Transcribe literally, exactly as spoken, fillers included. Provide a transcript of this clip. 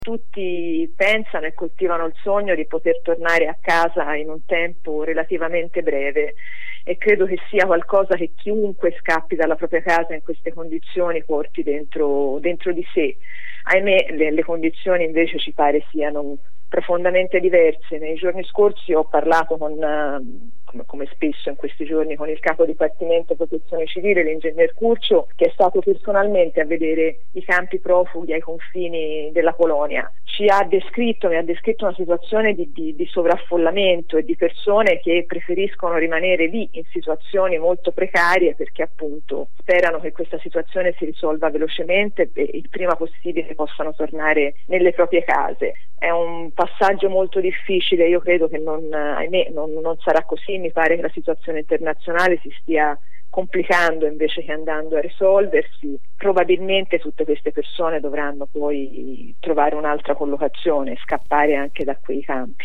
Tutti pensano e coltivano il sogno di poter tornare a casa in un tempo relativamente breve e credo che sia qualcosa che chiunque scappi dalla propria casa in queste condizioni porti dentro, dentro di sé. Ahimè, le, le condizioni invece ci pare siano profondamente diverse. Nei giorni scorsi ho parlato con, come, come spesso in questi giorni, con il capo dipartimento protezione civile, l'ingegner Curcio, che è stato personalmente a vedere i campi profughi ai confini della Polonia. Ci ha descritto, mi ha descritto una situazione di, di, di sovraffollamento e di persone che preferiscono rimanere lì in situazioni molto precarie perché appunto sperano che questa situazione si risolva velocemente e il prima possibile possano tornare nelle proprie case. È un passaggio molto difficile, io credo che non, ahimè, non, non sarà così, mi pare che la situazione internazionale si stia complicando invece che andando a risolversi. Probabilmente tutte queste persone dovranno poi trovare un'altra collocazione, scappare anche da quei campi.